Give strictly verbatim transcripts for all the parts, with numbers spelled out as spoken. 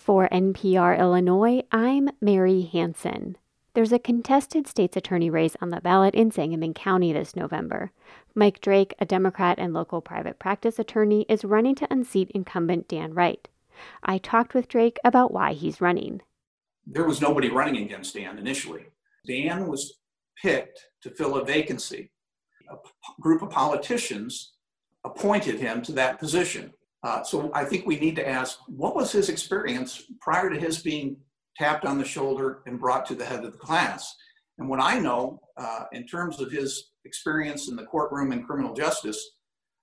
For N P R Illinois, I'm Mary Hansen. There's a contested state's attorney race on the ballot in Sangamon County this November. Mike Drake, a Democrat and local private practice attorney, is running to unseat incumbent Dan Wright. I talked with Drake about why he's running. There was nobody running against Dan initially. Dan was picked to fill a vacancy. A p- group of politicians appointed him to that position. Uh, so I think we need to ask, what was his experience prior to his being tapped on the shoulder and brought to the head of the class? And what I know uh, in terms of his experience in the courtroom and criminal justice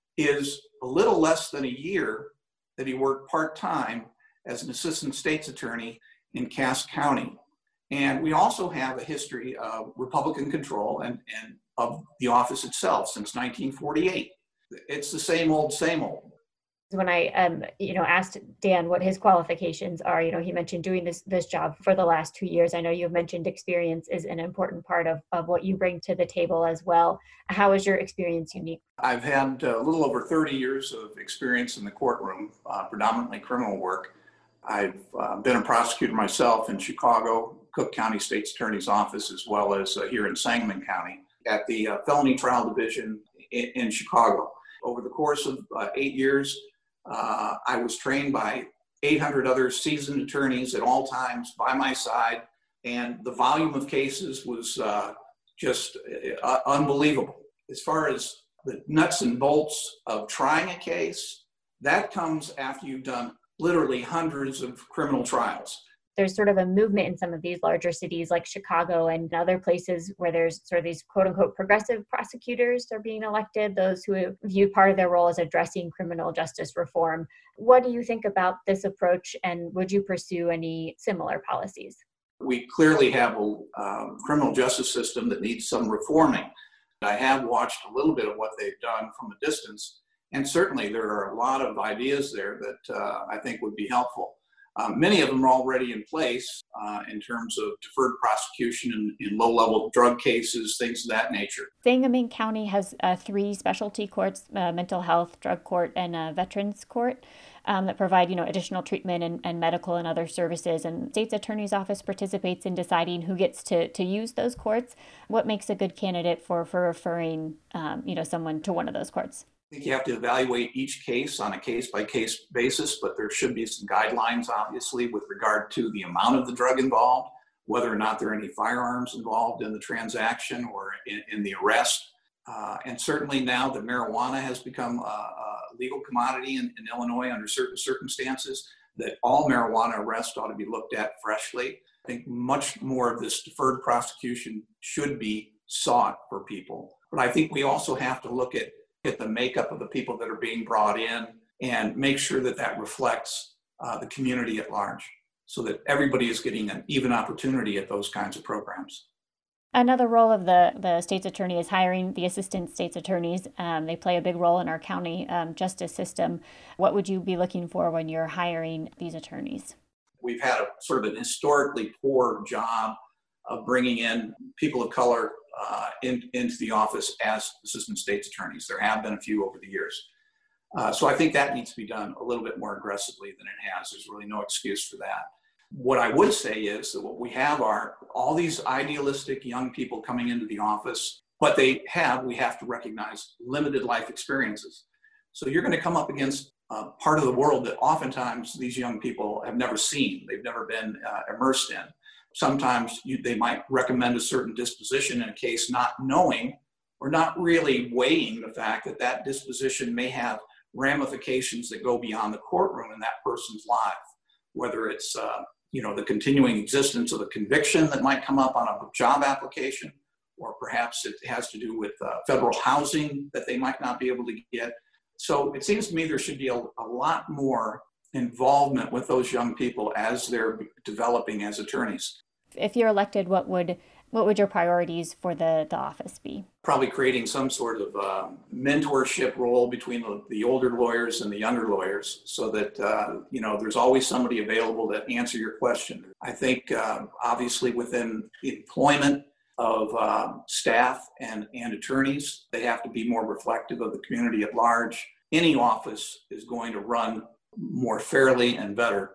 is a little less than a year that he worked part-time as an assistant state's attorney in Cass County. And we also have a history of Republican control and, and of the office itself since nineteen forty-eight. It's the same old, same old. When I, um, you know, asked Dan what his qualifications are, you know, he mentioned doing this this job for the last two years. I know you've mentioned experience is an important part of, of what you bring to the table as well. How is your experience unique? I've had a little over thirty years of experience in the courtroom, uh, predominantly criminal work. I've uh, been a prosecutor myself in Chicago, Cook County State's Attorney's Office, as well as uh, here in Sangamon County at the uh, Felony Trial Division in, in Chicago. Over the course of uh, eight years, Uh, I was trained by eight hundred other seasoned attorneys at all times by my side, and the volume of cases was uh, just uh, unbelievable. As far as the nuts and bolts of trying a case, that comes after you've done literally hundreds of criminal trials. There's sort of a movement in some of these larger cities like Chicago and other places where there's sort of these quote unquote progressive prosecutors are being elected, those who view part of their role as addressing criminal justice reform. What do you think about this approach, and would you pursue any similar policies? We clearly have a um, criminal justice system that needs some reforming. I have watched a little bit of what they've done from a distance, and certainly there are a lot of ideas there that uh, I think would be helpful. Um, many of them are already in place uh, in terms of deferred prosecution in, in low-level drug cases, things of that nature. Sangamon County has uh, three specialty courts, uh, mental health, drug court, and a veterans court um, that provide, you know, additional treatment and, and medical and other services. And state's attorney's office participates in deciding who gets to, to use those courts. What makes a good candidate for, for referring, um, you know, someone to one of those courts? I think you have to evaluate each case on a case-by-case basis, but there should be some guidelines, obviously, with regard to the amount of the drug involved, whether or not there are any firearms involved in the transaction or in, in the arrest. Uh, and certainly now that marijuana has become a, a legal commodity in, in Illinois under certain circumstances, that all marijuana arrests ought to be looked at freshly. I think much more of this deferred prosecution should be sought for people. But I think we also have to look at at the makeup of the people that are being brought in and make sure that that reflects uh, the community at large so that everybody is getting an even opportunity at those kinds of programs. Another role of the, the state's attorney is hiring the assistant state's attorneys. Um, they play a big role in our county um, justice system. What would you be looking for when you're hiring these attorneys? We've had a sort of an historically poor job of bringing in people of color Uh, in, into the office as assistant state's attorneys. There have been a few over the years. Uh, so I think that needs to be done a little bit more aggressively than it has. There's really no excuse for that. What I would say is that what we have are all these idealistic young people coming into the office, but they have, we have to recognize, limited life experiences. So you're going to come up against a part of the world that oftentimes these young people have never seen, they've never been uh, immersed in. Sometimes you, they might recommend a certain disposition in a case not knowing or not really weighing the fact that that disposition may have ramifications that go beyond the courtroom in that person's life, whether it's uh, you know, the continuing existence of a conviction that might come up on a job application, or perhaps it has to do with uh, federal housing that they might not be able to get. So it seems to me there should be a, a lot more involvement with those young people as they're developing as attorneys. If you're elected, what would what would your priorities for the, the office be? Probably creating some sort of uh, mentorship role between the, the older lawyers and the younger lawyers so that, uh, you know, there's always somebody available to answer your question. I think, uh, obviously, within the employment of uh, staff and, and attorneys, they have to be more reflective of the community at large. Any office is going to run more fairly and better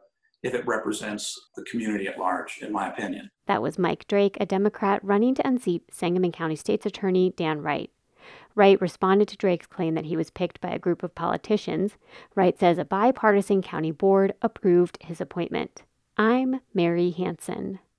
if it represents the community at large, in my opinion. That was Mike Drake, a Democrat running to unseat Sangamon County State's Attorney Dan Wright. Wright responded to Drake's claim that he was picked by a group of politicians. Wright says a bipartisan county board approved his appointment. I'm Mary Hansen.